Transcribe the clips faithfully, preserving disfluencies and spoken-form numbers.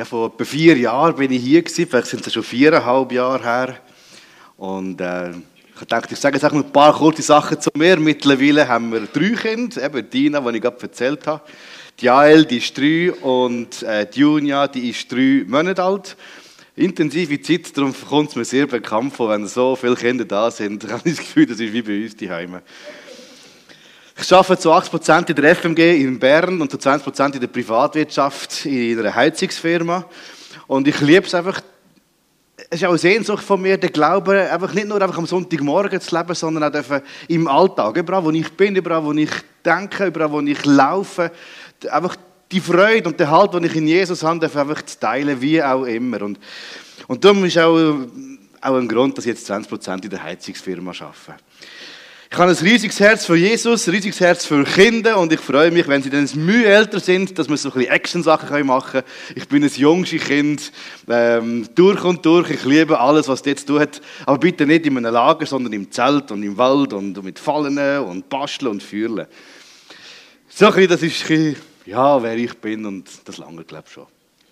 Ja, vor etwa vier Jahren bin ich hier gewesen, vielleicht sind es schon viereinhalb Jahre her. Und äh, ich dachte, ich sage jetzt auch noch ein paar kurze Sachen zu mir. Mittlerweile haben wir drei Kinder, eben Dina, die ich gerade erzählt habe. Die Jael, die ist drei und äh, die Junia, die ist drei Monate alt. Intensive Zeit, darum kommt es mir sehr bekannt vor, wenn so viele Kinder da sind. Ich habe das Gefühl, das ist wie bei uns zu Hause. Ich arbeite zu achtzig Prozent in der F M G in Bern und zu zwanzig Prozent in der Privatwirtschaft in einer Heizungsfirma. Und ich liebe es einfach, es ist auch eine Sehnsucht von mir, der Glaube, einfach nicht nur einfach am Sonntagmorgen zu leben, sondern auch im Alltag. Überall, wo ich bin, überall, wo ich denke, überall, wo ich laufe. Einfach die Freude und der Halt, den ich in Jesus habe, einfach zu teilen, wie auch immer. Und, und darum ist auch, auch ein Grund, dass ich jetzt zwanzig Prozent in der Heizungsfirma arbeite. Ich habe ein riesiges Herz für Jesus, ein riesiges Herz für Kinder und ich freue mich, wenn sie dann Mühe älter sind, dass wir so ein bisschen Action-Sachen machen können. Ich bin ein junges Kind, ähm, durch und durch. Ich liebe alles, was jetzt tut. Aber bitte nicht in einem Lager, sondern im Zelt und im Wald und mit Fallen und Basteln und Feuerlen. So ein bisschen, das ist ein bisschen, ja, wer ich bin und das lange, glaube ich, schon.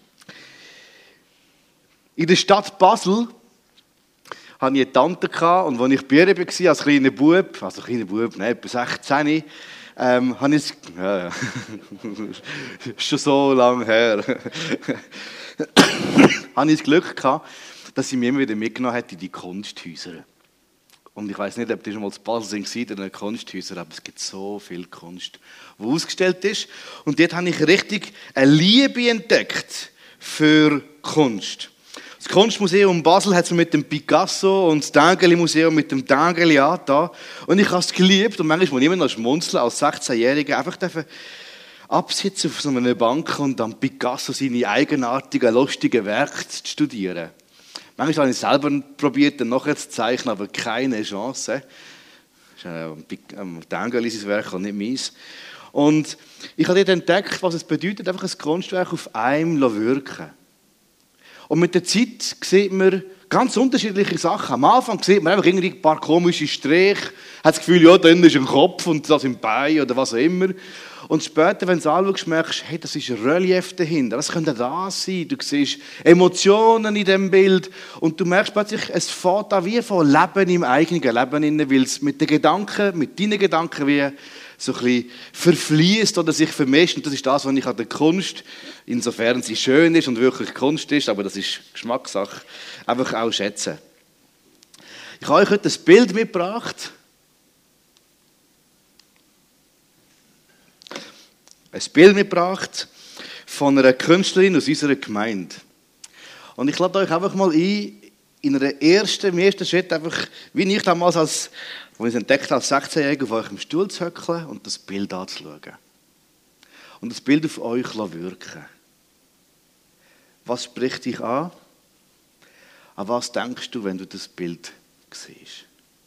In der Stadt Basel hatte ich eine Tante und als ich bei ihr war, als kleiner Bub, also kleiner Bub, nein, etwa sechzehn, ähm, habe ich, ja, ja, ist schon so lange her, habe ich das Glück gehabt, dass sie mich immer wieder mitgenommen hat in die Kunsthäuser. Und ich weiss nicht, ob die schon mal zu Basel sind in den Kunsthäusern, aber es gibt so viel Kunst, die ausgestellt ist. Und dort habe ich richtig eine Liebe entdeckt für Kunst. Das Kunstmuseum Basel hat es mit dem Picasso und das Tinguely-Museum mit dem Tinguely angetan. Und ich habe es geliebt und manchmal muss ich immer noch schmunzeln als sechzehnjähriger. Einfach absitzen auf so einer Bank und dann Picasso seine eigenartigen, lustigen Werke zu studieren. Manchmal habe ich es selber probiert, dann nachher zu zeichnen, aber keine Chance. Das ist ein Tinguely sein Werk und nicht meins. Und ich habe dort entdeckt, was es bedeutet, einfach ein Kunstwerk auf einem wirken. Und mit der Zeit sieht man ganz unterschiedliche Sachen. Am Anfang sieht man einfach irgendwie ein paar komische Striche, hat das Gefühl, ja, da ist ein Kopf und das sind Beine oder was auch immer. Und später, wenn du es anschaust, merkst du, hey, das ist ein Relief dahinter. Das könnte das sein. Du siehst Emotionen in diesem Bild. Und du merkst plötzlich, es fängt an wie von Leben im eigenen Leben, weil es mit den Gedanken, mit deinen Gedanken wie so ein bisschen verfließt oder sich vermischt. Und das ist das, was ich an der Kunst, insofern sie schön ist und wirklich Kunst ist, aber das ist Geschmackssache, einfach auch schätzen. Ich habe euch heute ein Bild mitgebracht. Ein Bild mitgebracht von einer Künstlerin aus unserer Gemeinde. Und ich lade euch einfach mal ein, in einer ersten, im ersten Schritt einfach, wie ich damals als, als ich es entdeckt habe, als sechzehnjähriger, auf euch im Stuhl zu hockeln und das Bild anzuschauen. Und das Bild auf euch wirken. Was spricht dich an? An was denkst du, wenn du das Bild siehst?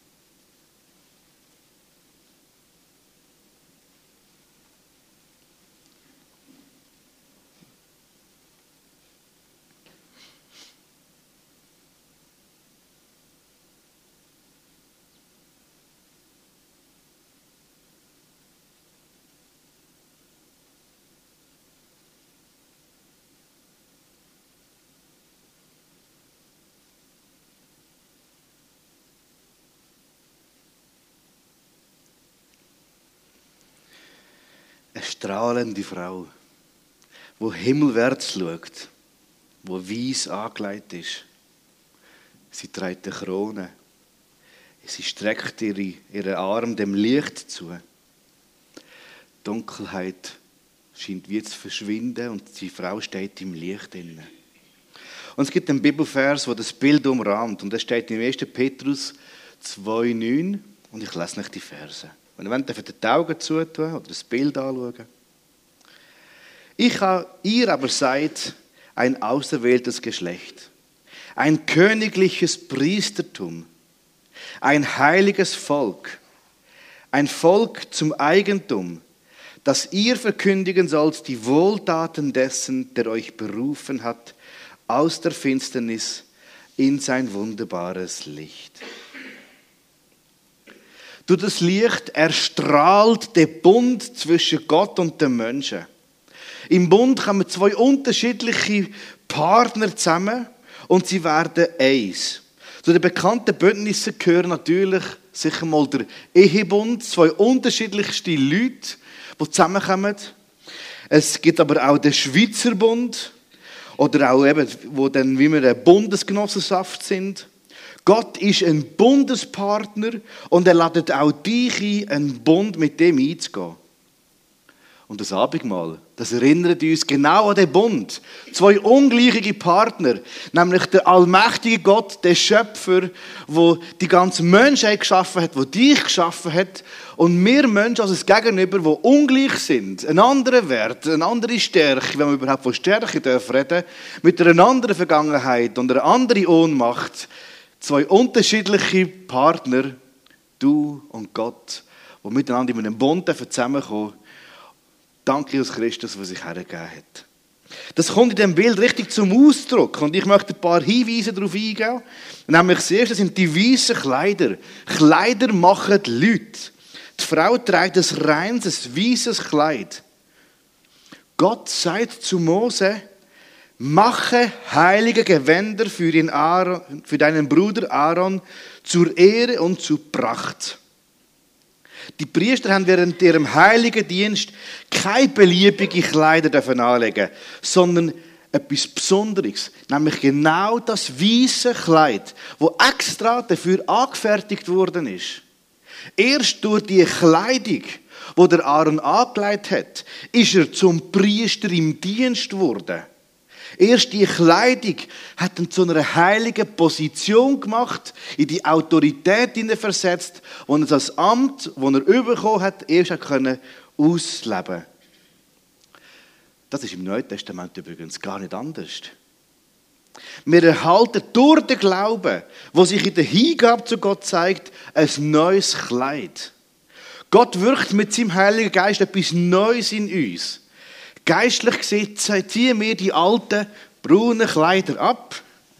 Eine strahlende Frau, die himmelwärts schaut, die weiss angelegt ist. Sie trägt eine Krone. Sie streckt ihre, ihren Arm dem Licht zu. Die Dunkelheit scheint wie zu verschwinden und die Frau steht im Licht inne. Und es gibt einen Bibelvers, der das Bild umrahmt. Und das steht im ersten Petrus zwei neun. Und ich lese nicht die Verse. Und wenn ihr die Augen zutun oder das Bild anschauen. Ich, ihr aber seid ein auserwähltes Geschlecht, ein königliches Priestertum, ein heiliges Volk, ein Volk zum Eigentum, dass ihr verkündigen sollt die Wohltaten dessen, der euch berufen hat, aus der Finsternis in sein wunderbares Licht. Durch das Licht erstrahlt der Bund zwischen Gott und den Menschen. Im Bund kommen zwei unterschiedliche Partner zusammen und sie werden eins. Zu den bekannten Bündnissen gehören natürlich sicher mal der Ehebund, zwei unterschiedlichste Leute, die zusammenkommen. Es gibt aber auch den Schweizer Bund oder auch eben, wo dann wie wir eine Bundesgenossenschaft sind. Gott ist ein Bundespartner und er lädt auch dich ein, einen Bund mit dem einzugehen. Und das Abendmahl, das erinnert uns genau an den Bund. Zwei ungleiche Partner, nämlich der allmächtige Gott, der Schöpfer, der die ganze Menschheit geschaffen hat, der dich geschaffen hat. Und wir Menschen als Gegenüber, die ungleich sind, einen anderen Wert, eine andere Stärke, wenn man überhaupt von Stärke reden darf, mit einer anderen Vergangenheit und einer anderen Ohnmacht. Zwei unterschiedliche Partner, du und Gott, die miteinander in einem Bund zusammenkommen. Danke Jesus Christus, was sich hergegeben hat. Das kommt in diesem Bild richtig zum Ausdruck. Und ich möchte ein paar Hinweise darauf eingehen. Nämlich das erste sind die weißen Kleider. Kleider machen Leute. Die Frau trägt ein reines, ein weißes Kleid. Gott sagt zu Mose, mache heilige Gewänder für, den Aaron, für deinen Bruder Aaron zur Ehre und zur Pracht. Die Priester haben während ihrem heiligen Dienst keine beliebigen Kleider anlegen, sondern etwas Besonderes, nämlich genau das weiße Kleid, das extra dafür angefertigt worden ist. Erst durch die Kleidung, die der Aaron angelegt hat, ist er zum Priester im Dienst geworden. Erst die Kleidung hat ihn zu einer heiligen Position gemacht, in die Autorität versetzt, wo er das Amt, das er bekommen hat, erst können ausleben. Das ist im Neuen Testament übrigens gar nicht anders. Wir erhalten durch den Glauben, wo sich in der Hingabe zu Gott zeigt, ein neues Kleid. Gott wirkt mit seinem Heiligen Geist etwas Neues in uns. Geistlich gesehen ziehen wir die alten braunen Kleider ab.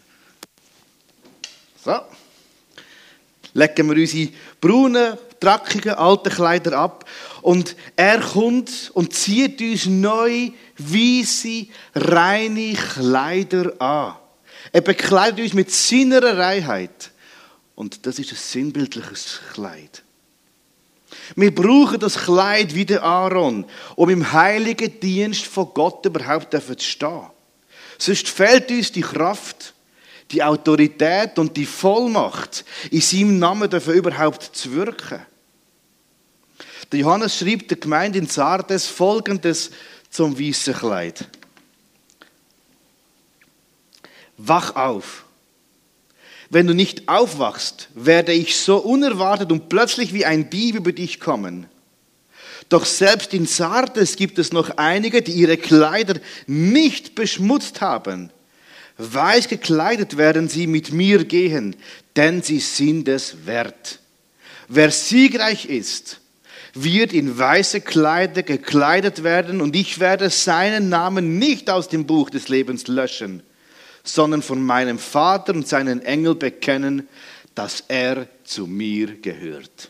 So. Legen wir unsere braunen, dreckigen, alten Kleider ab. Und er kommt und zieht uns neue, weisse, reine Kleider an. Er bekleidet uns mit seiner Reinheit. Und das ist ein sinnbildliches Kleid. Wir brauchen das Kleid wie der Aaron, um im heiligen Dienst von Gott überhaupt zu stehen. Sonst fehlt uns die Kraft, die Autorität und die Vollmacht, in seinem Namen dafür überhaupt zu wirken. Der Johannes schreibt der Gemeinde in Sardes Folgendes zum weißen Kleid. Wach auf. Wenn du nicht aufwachst, werde ich so unerwartet und plötzlich wie ein Dieb über dich kommen. Doch selbst in Sardes gibt es noch einige, die ihre Kleider nicht beschmutzt haben. Weiß gekleidet werden sie mit mir gehen, denn sie sind es wert. Wer siegreich ist, wird in weiße Kleider gekleidet werden und ich werde seinen Namen nicht aus dem Buch des Lebens löschen, sondern von meinem Vater und seinen Engel bekennen, dass er zu mir gehört.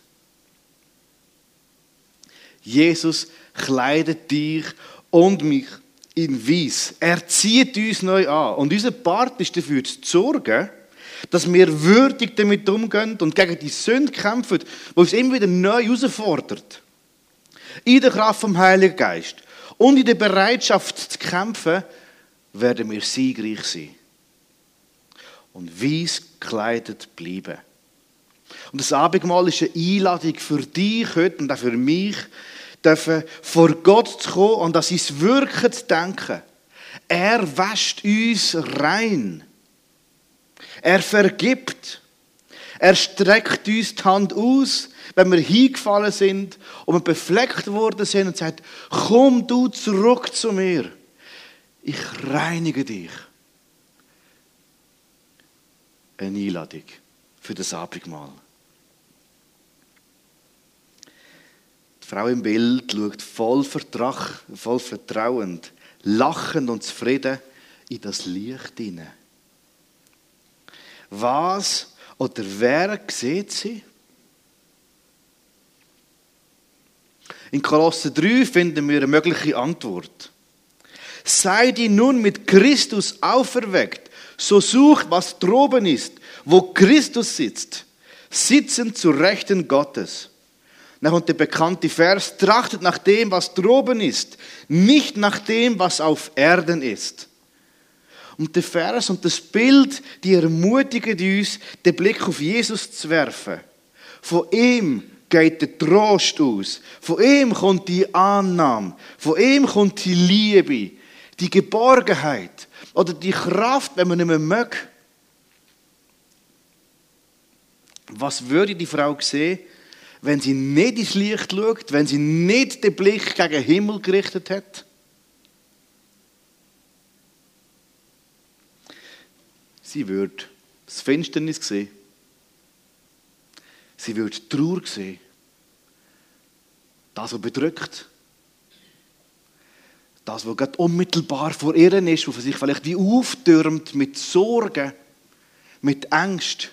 Jesus kleidet dich und mich in Weiß. Er zieht uns neu an. Und unser Part ist dafür zu sorgen, dass wir würdig damit umgehen und gegen die Sünde kämpfen, die uns immer wieder neu herausfordert. In der Kraft vom Heiligen Geist und in der Bereitschaft zu kämpfen, werden wir siegreich sein. Und weiss gekleidet bleiben. Und das Abendmahl ist eine Einladung für dich heute und auch für mich, dürfen vor Gott zu kommen und an sein Wirken zu denken. Er wäscht uns rein. Er vergibt. Er streckt uns die Hand aus, wenn wir hingefallen sind und wir befleckt worden sind und sagt, komm du zurück zu mir. Ich reinige dich. Eine Einladung für das Abendmahl. Die Frau im Bild schaut voll, Vertrag, voll vertrauend, lachend und zufrieden in das Licht hinein. Was oder wer sieht sie? In Kolosser drei finden wir eine mögliche Antwort. Seid ihr nun mit Christus auferweckt, so sucht, was droben ist, wo Christus sitzt, sitzend zu Rechten Gottes. Dann kommt der bekannte Vers, trachtet nach dem, was droben ist, nicht nach dem, was auf Erden ist. Und der Vers und das Bild, die ermutigen uns, den Blick auf Jesus zu werfen. Von ihm geht der Trost aus. Von ihm kommt die Annahme. Von ihm kommt die Liebe, die Geborgenheit oder die Kraft, wenn man nicht mehr mag. Was würde die Frau sehen, wenn sie nicht ins Licht schaut, wenn sie nicht den Blick gegen den Himmel gerichtet hat? Sie würde das Finsternis sehen. Sie würde die Trauer sehen. Das, was bedrückt. Das, was gerade unmittelbar vor ihr ist, was sich vielleicht wie auftürmt mit Sorgen, mit Angst,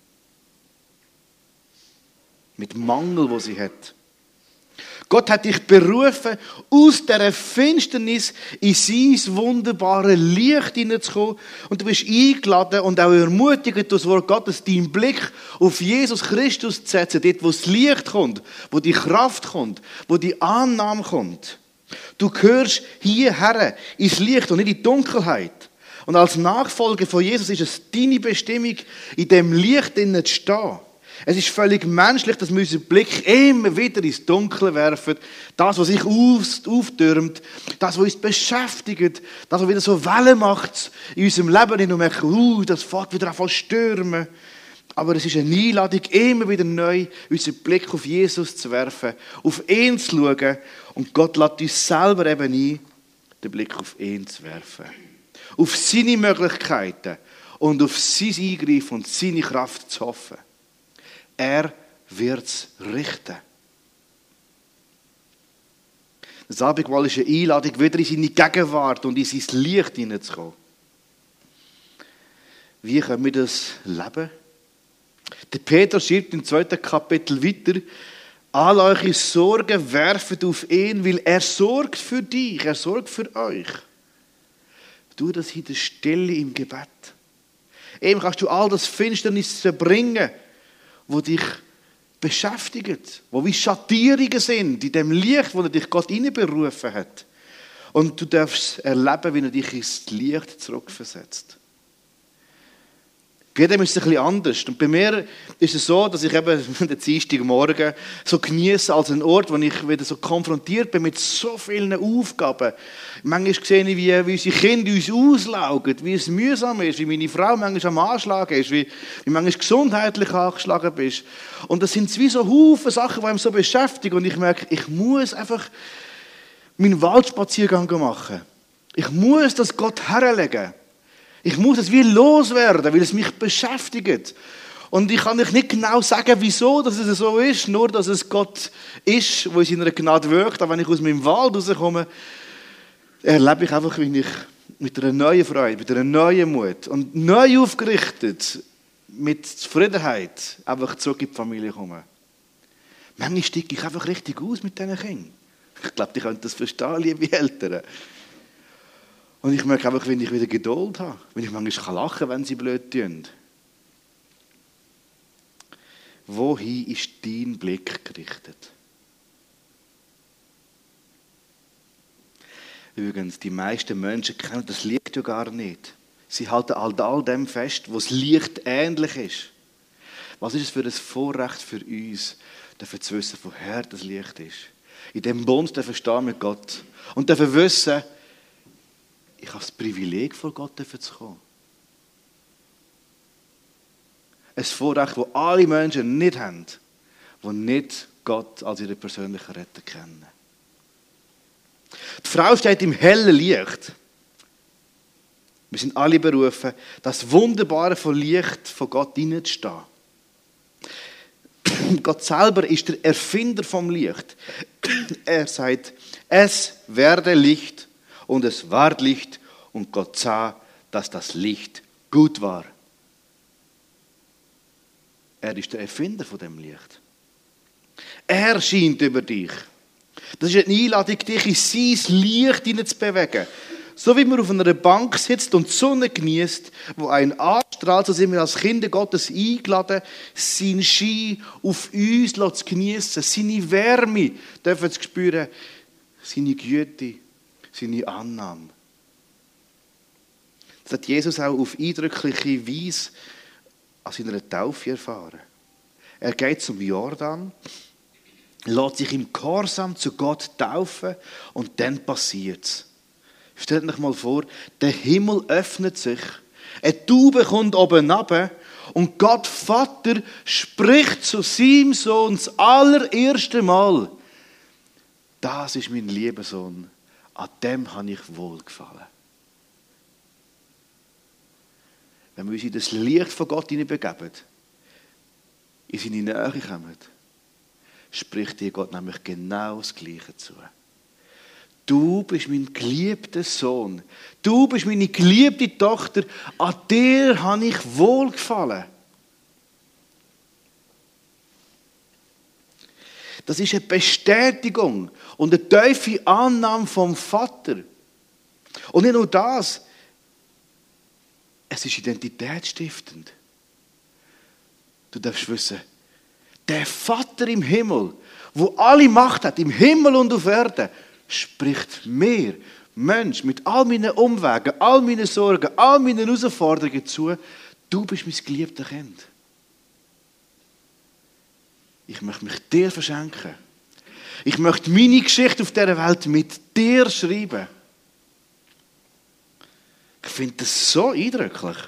mit Mangel, wo sie hat. Gott hat dich berufen, aus dieser Finsternis in sein wunderbares Licht hineinzukommen. Und du bist eingeladen und auch ermutigt durch das Wort Gottes, deinen Blick auf Jesus Christus zu setzen, dort, wo das Licht kommt, wo die Kraft kommt, wo die Annahme kommt. Du gehörst hierher ins Licht und nicht in die Dunkelheit. Und als Nachfolger von Jesus ist es deine Bestimmung, in dem Licht zu stehen. Es ist völlig menschlich, dass wir unseren Blick immer wieder ins Dunkle werfen. Das, was sich auftürmt, das, was uns beschäftigt, das, was wieder so Wellen macht in unserem Leben. Und merken, uh, das fängt wieder an zu stürmen. Aber es ist eine Einladung, immer wieder neu unseren Blick auf Jesus zu werfen, auf ihn zu schauen. Und Gott lädt uns selber eben ein, den Blick auf ihn zu werfen. Auf seine Möglichkeiten und auf sein Eingreifen und seine Kraft zu hoffen. Er wird es richten. Das Abendmahl ist eine Einladung, wieder in seine Gegenwart und in sein Licht hineinzukommen. Wie können wir das leben? Der Peter schreibt im zweiten Kapitel weiter, all eure Sorgen werft auf ihn, weil er sorgt für dich, er sorgt für euch. Tu das in der Stille im Gebet. Eben kannst du all das Finsternis zerbringen, wo dich beschäftigt, wo wie Schattierungen sind in dem Licht, wo dich Gott hineinberufen hat. Und du darfst erleben, wie er dich ins Licht zurückversetzt. Bei jedem ist es ein bisschen anders. Und bei mir ist es so, dass ich eben den Dienstagmorgen so genieße als einen Ort, wo ich wieder so konfrontiert bin mit so vielen Aufgaben. Manchmal sehe ich, wie, wie unsere Kinder uns auslaugen, wie es mühsam ist, wie meine Frau manchmal am Anschlag ist, wie, wie manchmal gesundheitlich angeschlagen bist. Und das sind wie so Haufen Sachen, die mich so beschäftigen. Und ich merke, ich muss einfach meinen Waldspaziergang machen. Ich muss das Gott herlegen. Ich muss es wie loswerden, weil es mich beschäftigt. Und ich kann euch nicht genau sagen, wieso dass es so ist, nur dass es Gott ist, der in seiner Gnade wirkt. Aber wenn ich aus meinem Wald rauskomme, erlebe ich einfach, wie ich mit einer neuen Freude, mit einer neuen Mut und neu aufgerichtet, mit Zufriedenheit einfach zurück in die Familie komme. Manchmal steige ich einfach richtig aus mit diesen Kindern. Ich glaube, die können das verstehen, liebe Eltern. Und ich merke einfach, wenn ich wieder Geduld habe, wenn ich manchmal lachen kann, wenn sie blöd tun. Wohin ist dein Blick gerichtet? Übrigens, die meisten Menschen kennen das Licht ja gar nicht. Sie halten all, all dem fest, wo das Licht ähnlich ist. Was ist es für ein Vorrecht für uns, dafür zu wissen, woher das Licht ist? In dem Bund dürfen wir stehen mit Gott. Und dürfen wissen, ich habe das Privileg, vor Gott zu kommen. Ein Vorrecht, das alle Menschen nicht haben, die nicht Gott als ihren persönlichen Retter kennen. Die Frau steht im hellen Licht. Wir sind alle berufen, das Wunderbare von Licht von Gott hineinzustehen. Gott selber ist der Erfinder vom Licht. Er sagt, es werde Licht. Und es ward Licht und Gott sah, dass das Licht gut war. Er ist der Erfinder von dem Licht. Er scheint über dich. Das ist eine Einladung, dich in sein Licht hineinzubewegen. so wie man auf einer Bank sitzt und die Sonne genießt, wo einen anstrahlt, so sind wir als Kinder Gottes eingeladen, seinen Schein auf uns zu genießen, seine Wärme dürfen zu spüren, seine Güte, seine Annahme. Das hat Jesus auch auf eindrückliche Weise an seiner Taufe erfahren. Er geht zum Jordan, lässt sich im Gehorsam zu Gott taufen und dann passiert es. Stellt euch mal vor, der Himmel öffnet sich, eine Taube kommt oben runter und Gott Vater spricht zu seinem Sohn das allererste Mal. Das ist mein lieber Sohn, an dem habe ich wohlgefallen. Wenn wir uns in das Licht von Gott hineinbegeben, in seine Nähe kommen, spricht dir Gott nämlich genau das Gleiche zu. Du bist mein geliebter Sohn. Du bist meine geliebte Tochter. An dir habe ich wohlgefallen. Das ist eine Bestätigung und eine tiefe Annahme vom Vater. Und nicht nur das, es ist identitätsstiftend. Du darfst wissen, der Vater im Himmel, wo alle Macht hat, im Himmel und auf Erden, spricht mir, Mensch, mit all meinen Umwegen, all meinen Sorgen, all meinen Herausforderungen zu, du bist mein geliebtes Kind. Ich möchte mich dir verschenken. Ich möchte meine Geschichte auf dieser Welt mit dir schreiben. Ich finde das so eindrücklich.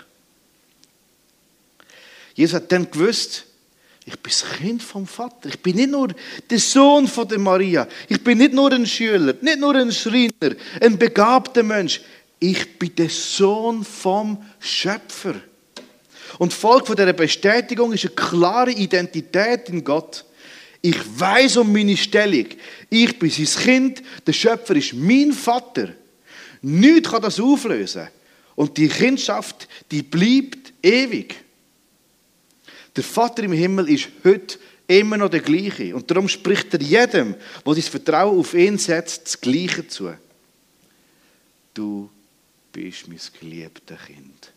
Jesus hat dann gewusst, ich bin das Kind vom Vater. Ich bin nicht nur der Sohn von der Maria. Ich bin nicht nur ein Schüler, nicht nur ein Schreiner, ein begabter Mensch. Ich bin der Sohn vom Schöpfer. Und die Folge von dieser Bestätigung ist eine klare Identität in Gott. Ich weiß um meine Stellung. Ich bin sein Kind. Der Schöpfer ist mein Vater. Nichts kann das auflösen. Und die Kindschaft, die bleibt ewig. Der Vater im Himmel ist heute immer noch der gleiche. Und darum spricht er jedem, der sein Vertrauen auf ihn setzt, das Gleiche zu. Du bist mein geliebtes Kind.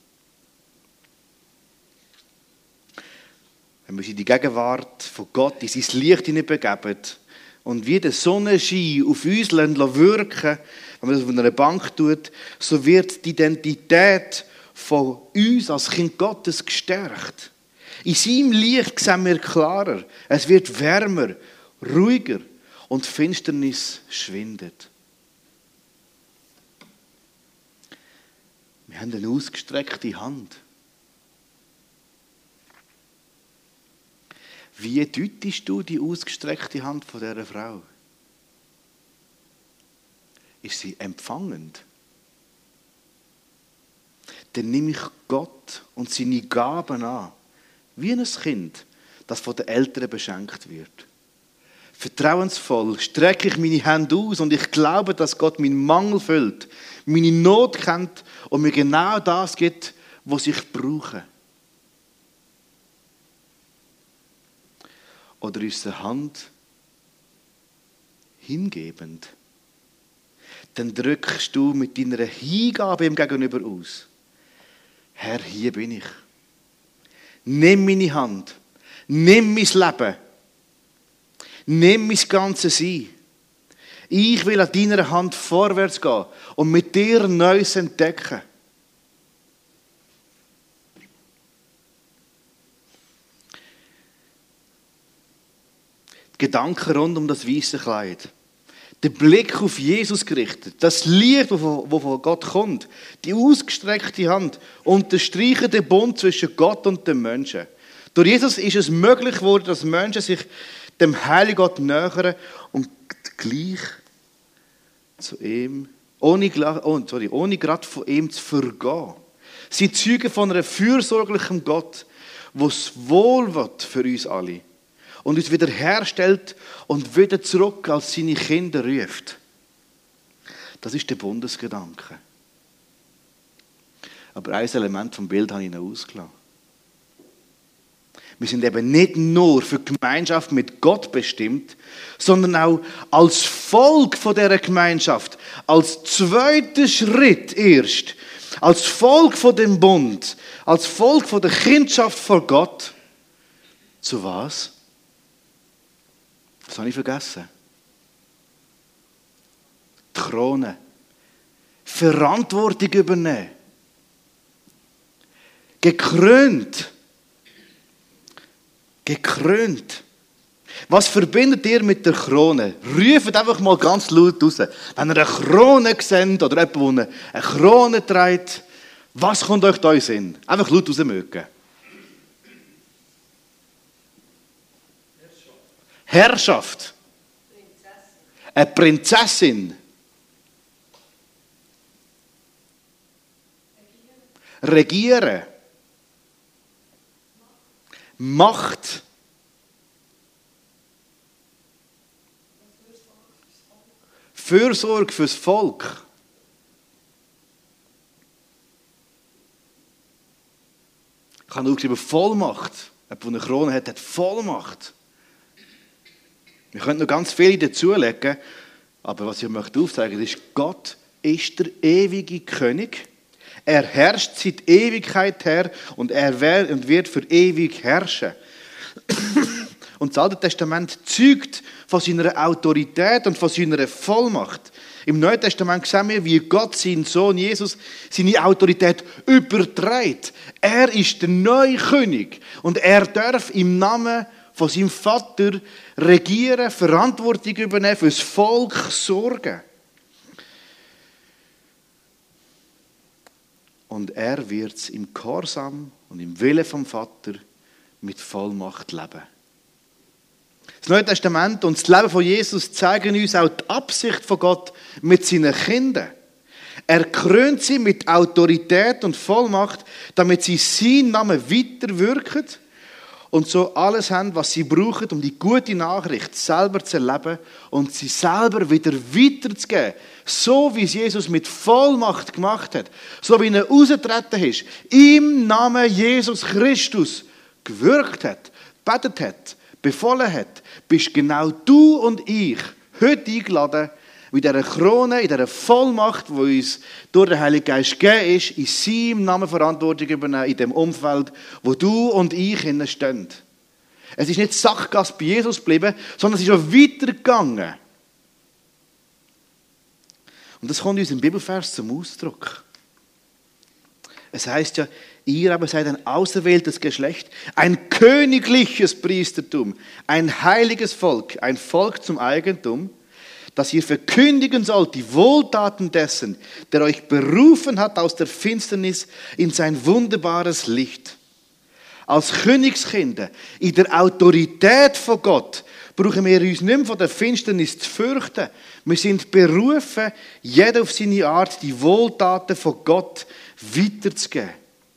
Wenn wir uns in die Gegenwart von Gott, in sein Licht hineinbegeben und wie der Sonnenschein auf uns wirken, wenn man das auf einer Bank tut, so wird die Identität von uns als Kind Gottes gestärkt. In seinem Licht sehen wir klarer. Es wird wärmer, ruhiger und die Finsternis schwindet. Wir haben eine ausgestreckte Hand. Wie deutest du die ausgestreckte Hand von dieser Frau? Ist sie empfangend? Dann nehme ich Gott und seine Gaben an. Wie ein Kind, das von den Eltern beschenkt wird. Vertrauensvoll strecke ich meine Hände aus und ich glaube, dass Gott meinen Mangel füllt, meine Not kennt und mir genau das gibt, was ich brauche. Oder ist eine Hand hingebend? Dann drückst du mit deiner Hingabe ihm gegenüber aus. Herr, hier bin ich. Nimm meine Hand. Nimm mein Leben. Nimm mein ganzes Sein. Ich will an deiner Hand vorwärts gehen und mit dir Neues entdecken. Gedanken rund um das weiße Kleid. Der Blick auf Jesus gerichtet. Das Licht, das von Gott kommt. Die ausgestreckte Hand unterstreichen den Bund zwischen Gott und dem Menschen. Durch Jesus ist es möglich geworden, dass Menschen sich dem heiligen Gott nähern und gleich zu ihm, ohne, oh, sorry, ohne gerade von ihm zu vergehen. Sie zeugen von einem fürsorglichen Gott, der es wohl wird für uns alle. Und uns wiederherstellt und wieder zurück als seine Kinder ruft. Das ist der Bundesgedanke. Aber ein Element vom Bild habe ich noch ausgelassen. Wir sind eben nicht nur für die Gemeinschaft mit Gott bestimmt, sondern auch als Volk von dieser Gemeinschaft, als zweiter Schritt erst, als Volk von dem Bund, als Volk von der Kindschaft vor Gott. Zu was? Das habe ich vergessen. Die Krone. Verantwortung übernehmen. Gekrönt. Gekrönt. Was verbindet ihr mit der Krone? Ruft einfach mal ganz laut raus. Wenn ihr eine Krone seht oder jemand, der eine Krone trägt, was kommt euch da in den Sinn? Einfach laut rausmögen. Herrschaft. Prinzessin. Eine Prinzessin. Regieren. Regieren. Macht. Fürsorge fürs Volk. Ich habe auch geschrieben, Vollmacht. Jemand, der eine Krone hat, hat Vollmacht. Wir können noch ganz viele dazulegen, aber was ich möchte aufzeigen, ist, Gott ist der ewige König. Er herrscht seit Ewigkeit her und er wird für ewig herrschen. Und das Alte Testament zeugt von seiner Autorität und von seiner Vollmacht. Im Neuen Testament sehen wir, wie Gott, sein Sohn Jesus, seine Autorität überträgt. Er ist der neue König und er darf im Namen von seinem Vater regieren, Verantwortung übernehmen, fürs Volk sorgen. Und er wird es im Gehorsam und im Willen vom Vater mit Vollmacht leben. Das Neue Testament und das Leben von Jesus zeigen uns auch die Absicht von Gott mit seinen Kindern. Er krönt sie mit Autorität und Vollmacht, damit sie seinen Namen weiterwirken und so alles haben, was sie brauchen, um die gute Nachricht selber zu erleben und sie selber wieder weiterzugeben. So wie es Jesus mit Vollmacht gemacht hat, so wie er ausgetreten ist, im Namen Jesus Christus gewirkt hat, gebetet hat, befohlen hat, bist genau du und ich heute eingeladen, mit dieser Krone, in dieser Vollmacht, die uns durch den Heiligen Geist gegeben ist, in seinem Namen Verantwortung übernehmen, in dem Umfeld, wo du und ich innen stehen. Es ist nicht Sackgasse bei Jesus geblieben, sondern es ist auch weitergegangen. Und das kommt in unserem Bibelvers zum Ausdruck. Es heißt ja, ihr aber seid ein auserwähltes Geschlecht, ein königliches Priestertum, ein heiliges Volk, ein Volk zum Eigentum, dass ihr verkündigen sollt die Wohltaten dessen, der euch berufen hat aus der Finsternis in sein wunderbares Licht. Als Königskinder, in der Autorität von Gott, brauchen wir uns nicht mehr von der Finsternis zu fürchten. Wir sind berufen, jeder auf seine Art die Wohltaten von Gott weiterzugeben.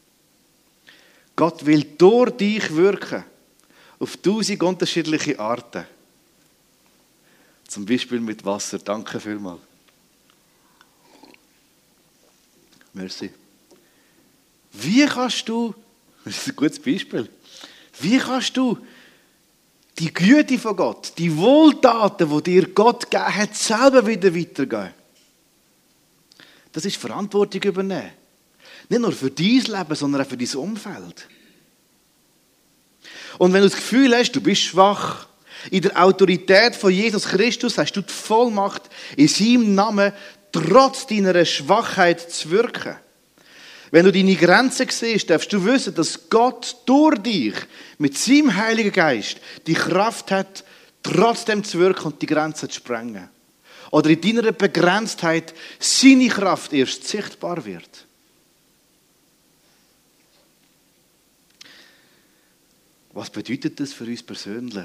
Gott will durch dich wirken, auf tausend unterschiedliche Arten. Zum Beispiel mit Wasser. Danke vielmals. Merci. Wie kannst du, das ist ein gutes Beispiel, wie kannst du die Güte von Gott, die Wohltaten, die dir Gott gegeben hat, selber wieder weitergeben? Das ist Verantwortung übernehmen. Nicht nur für dein Leben, sondern auch für dein Umfeld. Und wenn du das Gefühl hast, du bist schwach, in der Autorität von Jesus Christus hast du die Vollmacht, in seinem Namen trotz deiner Schwachheit zu wirken. Wenn du deine Grenzen siehst, darfst du wissen, dass Gott durch dich mit seinem Heiligen Geist die Kraft hat, trotzdem zu wirken und die Grenzen zu sprengen. Oder in deiner Begrenztheit seine Kraft erst sichtbar wird. Was bedeutet das für uns persönlich?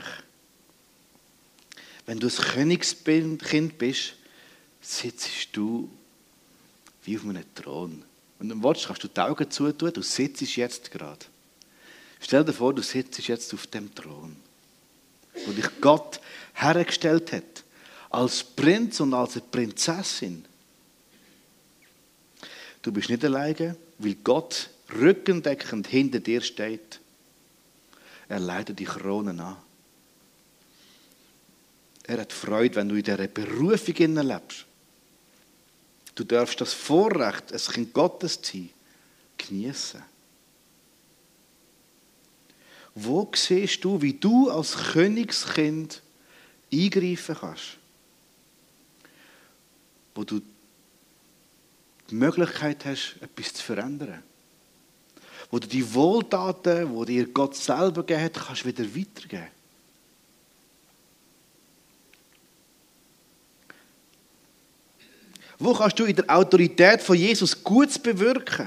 Wenn du ein Königskind bist, sitzt du wie auf einem Thron. Wenn du willst, kannst du die Augen zutun, du sitzt jetzt gerade. Stell dir vor, du sitzt jetzt auf dem Thron, wo dich Gott hergestellt hat, als Prinz und als eine Prinzessin. Du bist nicht alleine, weil Gott rückendeckend hinter dir steht. Er leitet die Kronen an. Er hat Freude, wenn du in dieser Berufung lebst. Du darfst das Vorrecht, ein Kind Gottes zu sein, genießen. Wo siehst du, wie du als Königskind eingreifen kannst? Wo du die Möglichkeit hast, etwas zu verändern. Wo du die Wohltaten, die dir Gott selber gegeben hat, kannst wieder weitergeben. Wo kannst du in der Autorität von Jesus Gutes bewirken?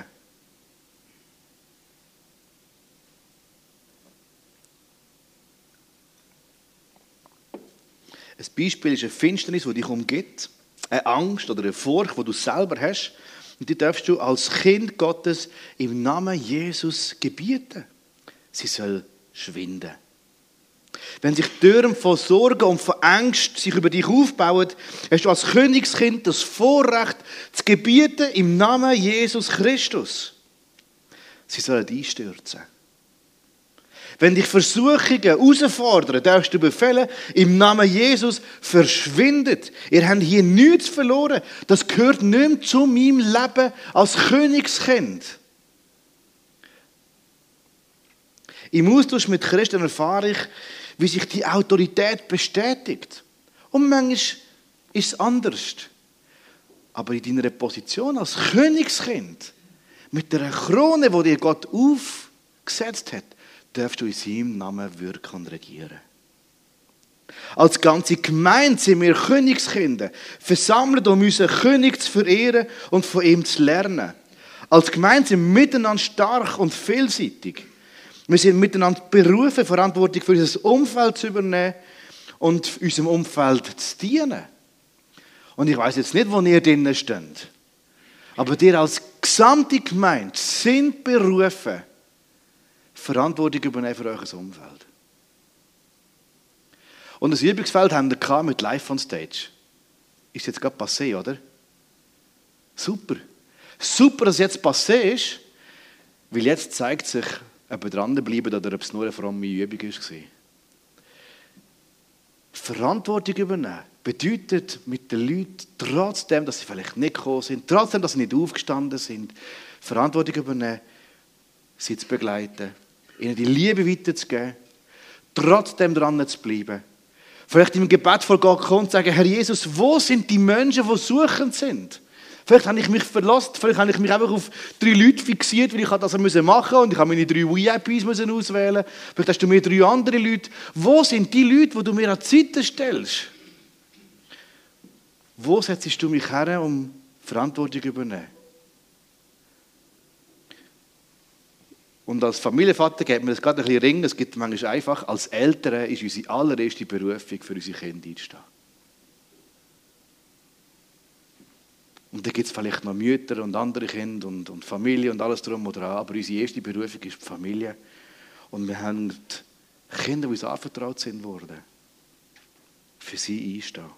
Ein Beispiel ist eine Finsternis, die dich umgibt, eine Angst oder eine Furcht, die du selber hast. Und die darfst du als Kind Gottes im Namen Jesus gebieten. Sie soll schwinden. Wenn sich Türen von Sorgen und von Angst sich über dich aufbauen, hast du als Königskind das Vorrecht, zu gebieten im Namen Jesus Christus. Sie sollen einstürzen. Wenn dich Versuchungen herausfordern, darfst du befehlen, im Namen Jesus, verschwindet. Ihr habt hier nichts verloren. Das gehört nicht mehr zu meinem Leben als Königskind. Im Austausch mit Christen erfahre ich, wie sich die Autorität bestätigt. Und manchmal ist es anders. Aber in deiner Position als Königskind, mit der Krone, die dir Gott aufgesetzt hat, darfst du in seinem Namen wirken und regieren. Als ganze Gemeinde sind wir Königskinder, versammelt, um unseren König zu verehren und von ihm zu lernen. Als Gemeinde sind wir miteinander stark und vielseitig. Wir sind miteinander berufen, Verantwortung für unser Umfeld zu übernehmen und unserem Umfeld zu dienen. Und ich weiss jetzt nicht, wo ihr drinnen steht. Aber ihr als gesamte Gemeinde sind berufen, Verantwortung übernehmen für euer Umfeld. Und das Übungsfeld haben wir mit Live on Stage. Ist jetzt gerade passé, oder? Super. Super, dass es jetzt passé ist, weil jetzt zeigt sich, ob wir dranbleiben oder ob es nur eine fromme Übung war. Verantwortung übernehmen bedeutet mit den Leuten, trotzdem, dass sie vielleicht nicht gekommen sind, trotzdem, dass sie nicht aufgestanden sind, Verantwortung übernehmen, sie zu begleiten, ihnen die Liebe weiterzugeben, trotzdem dran zu bleiben. Vielleicht im Gebet vor Gott kommen und sagen, Herr Jesus, wo sind die Menschen, die suchend sind? Vielleicht habe ich mich verlassen, vielleicht habe ich mich einfach auf drei Leute fixiert, weil ich das machen musste und ich habe meine drei V I Ps auswählen. Vielleicht hast du mir drei andere Leute. Wo sind die Leute, die du mir an die Seite stellst? Wo setzt du mich her, um Verantwortung zu übernehmen? Und als Familienvater geht mir das gerade ein bisschen ring. Es gibt manchmal einfach, als Eltern ist unsere allererste Berufung, für unsere Kinder einzustehen. Und dann gibt es vielleicht noch Mütter und andere Kinder und, und Familie und alles drum oder dran. Aber unsere erste Berufung ist die Familie. Und wir haben die Kinder, die uns anvertraut sind worden, für sie einstehen.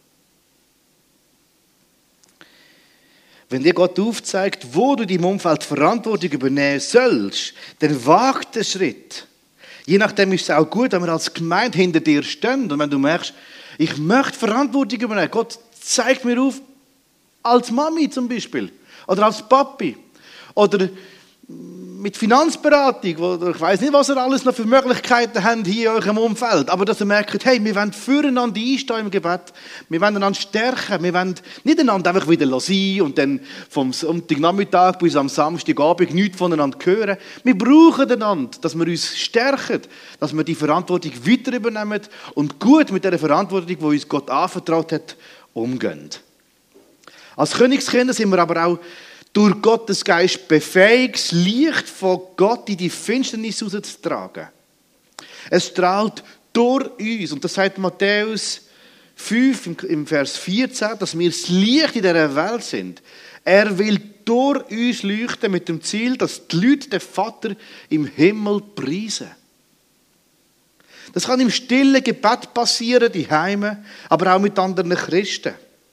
Wenn dir Gott aufzeigt, wo du in deinem Umfeld Verantwortung übernehmen sollst, dann wag den Schritt. Je nachdem ist es auch gut, wenn wir als Gemeinde hinter dir stehen. Und wenn du merkst, ich möchte Verantwortung übernehmen, Gott zeigt mir auf, als Mami zum Beispiel. Oder als Papi. Oder mit Finanzberatung. Oder ich weiss nicht, was ihr alles noch für Möglichkeiten habt hier in eurem Umfeld. Aber dass ihr merkt, hey, wir wollen füreinander einstehen im Gebet. Wir wollen einander stärken. Wir wollen nicht einander einfach wieder sein und dann vom Sonntagnachmittag bis am Samstagabend nichts voneinander hören. Wir brauchen einander, dass wir uns stärken. Dass wir die Verantwortung weiter übernehmen und gut mit der Verantwortung, die uns Gott anvertraut hat, umgehen. Als Königskinder sind wir aber auch durch Gottes Geist befähigt, das Licht von Gott in die Finsternis rauszutragen. Es strahlt durch uns. Und das sagt Matthäus fünf im Vers vierzehn, dass wir das Licht in dieser Welt sind. Er will durch uns leuchten mit dem Ziel, dass die Leute den Vater im Himmel preisen. Das kann im stillen Gebet passieren, die Heime, aber auch mit anderen Christen.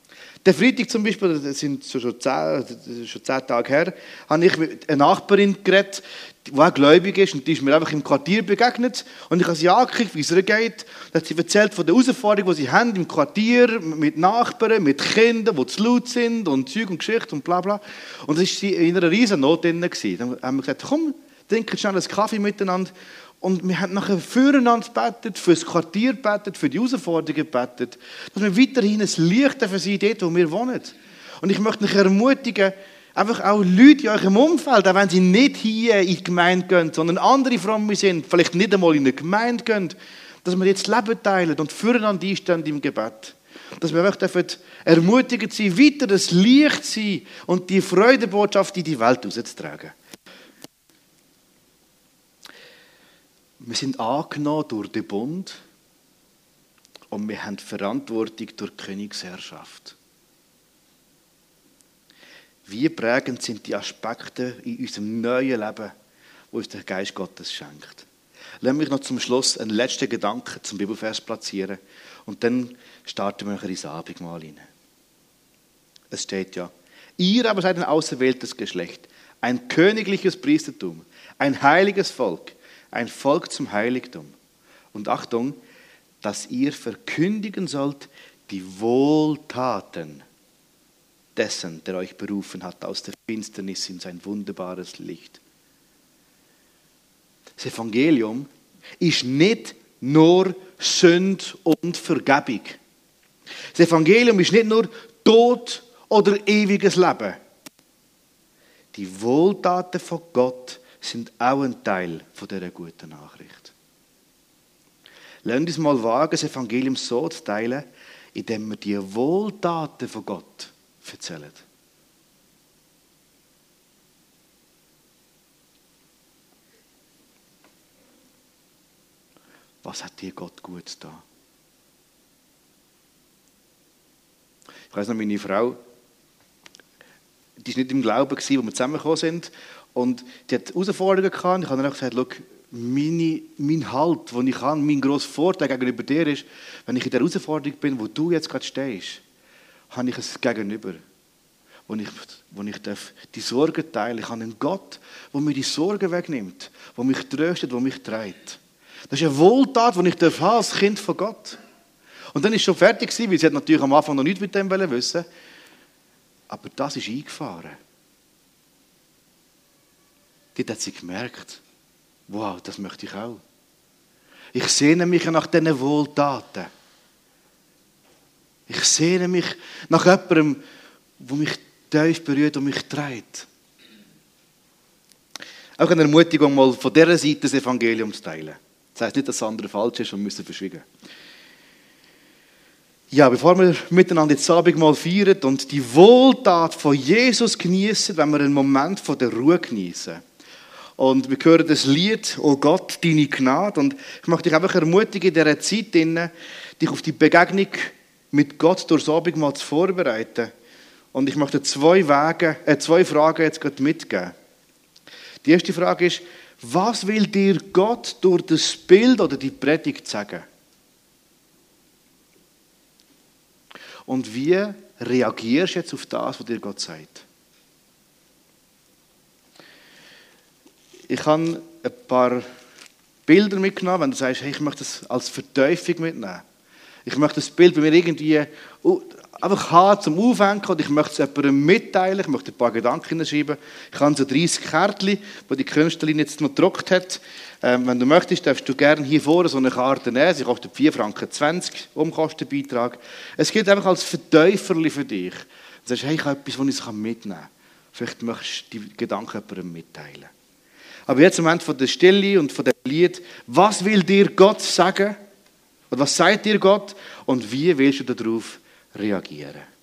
Der Freitag zum Beispiel, das sind schon zehn, schon zehn Tage her, habe ich mit einer Nachbarin geredet, die auch gläubig ist, und die ist mir einfach im Quartier begegnet. Und ich habe sie angekriegt, wie es ihr geht. Dann hat sie erzählt von der Herausforderung, die sie haben im Quartier, mit Nachbarn, mit Kindern, die zu laut sind, und Zeug und Geschichte und bla bla. Und da war sie in einer riesen Not drin. Dann haben wir gesagt, komm, trinken schnell einen Kaffee miteinander. Und wir haben nachher füreinander gebetet, für das Quartier gebetet, für die Herausforderungen gebetet, dass wir weiterhin ein Licht für sie dort, wo wir wohnen. Und ich möchte euch ermutigen, einfach auch Leute in eurem Umfeld, auch wenn sie nicht hier in die Gemeinde gehen, sondern andere Fromme sind, vielleicht nicht einmal in eine Gemeinde gehen, dass wir jetzt das Leben teilen und füreinander einstehen im Gebet. Dass wir einfach ermutigt sein, weiter das Licht sein und die Freudebotschaft in die Welt rauszutragen. Wir sind angenommen durch den Bund und wir haben Verantwortung durch die Königsherrschaft. Wie prägend sind die Aspekte in unserem neuen Leben, wo uns der Geist Gottes schenkt. Lass mich noch zum Schluss einen letzten Gedanken zum Bibelvers platzieren und dann starten wir ins Abendmahl hinein. Es steht ja, ihr aber seid ein auserwähltes Geschlecht, ein königliches Priestertum, ein heiliges Volk, ein Volk zum Heiligtum. Und Achtung, dass ihr verkündigen sollt die Wohltaten dessen, der euch berufen hat aus der Finsternis in sein wunderbares Licht. Das Evangelium ist nicht nur Sünde und Vergebung. Das Evangelium ist nicht nur Tod oder ewiges Leben. Die Wohltaten von Gott sind auch ein Teil von dieser guten Nachricht. Lasst uns mal wagen, das Evangelium so zu teilen, indem wir die Wohltaten von Gott erzählen. Was hat dir Gott gut getan? Ich weiss noch, meine Frau, die war nicht im Glauben, als wir zusammengekommen sind. Und die hat Herausforderungen gehabt. Ich habe dann auch gesagt, schau, meine, mein Halt, den ich habe, mein grosser Vorteil gegenüber dir ist, wenn ich in der Herausforderung bin, wo du jetzt gerade stehst, habe ich ein Gegenüber, wo ich, wo ich darf die Sorgen teilen. Ich habe einen Gott, der mir die Sorgen wegnimmt, der mich tröstet, der mich trägt. Das ist eine Wohltat, die ich darf haben als Kind von Gott. Und dann ist schon fertig gewesen, weil sie hat natürlich am Anfang noch nichts mit dem wissen. Aber das ist eingefahren. Dort hat sie gemerkt, wow, das möchte ich auch. Ich sehne mich nach diesen Wohltaten. Ich sehne mich nach jemandem, der mich tief berührt und mich trägt. Auch eine Ermutigung, mal von dieser Seite das Evangelium zu teilen. Das heisst nicht, dass das andere falsch ist und müssen verschwiegen. Ja, bevor wir miteinander jetzt Abendmahl feiern und die Wohltat von Jesus genießen, wenn wir einen Moment von der Ruhe genießen. Und wir hören das Lied, «O Gott, deine Gnade». Und ich möchte dich einfach ermutigen, in dieser Zeit, dich auf die Begegnung mit Gott durchs Abendmahl zu vorbereiten. Und ich möchte zwei, Wege, äh, zwei Fragen jetzt gerade mitgeben. Die erste Frage ist, was will dir Gott durch das Bild oder die Predigt sagen? Und wie reagierst du jetzt auf das, was dir Gott sagt? Ich habe ein paar Bilder mitgenommen, wenn du sagst, hey, ich möchte das als Vertiefung mitnehmen. Ich möchte das Bild bei mir irgendwie einfach haben zum Aufhängen und ich möchte es jemandem mitteilen, ich möchte ein paar Gedanken hineinschreiben. Ich habe so dreißig Kärtchen, die die Künstlerin jetzt noch gedruckt hat. Ähm, wenn du möchtest, darfst du gerne hier vorne so eine Karte nehmen. Sie kostet vier Franken zwanzig, Umkostenbeitrag. Es gilt einfach als Verteuferli für dich. Du sagst, hey, ich habe etwas, das ich mitnehmen kann. Vielleicht möchtest du die Gedanken jemandem mitteilen. Aber jetzt im Moment von der Stille und von dem Lied, was will dir Gott sagen? Oder was sagt dir Gott? Und wie willst du darauf reagieren?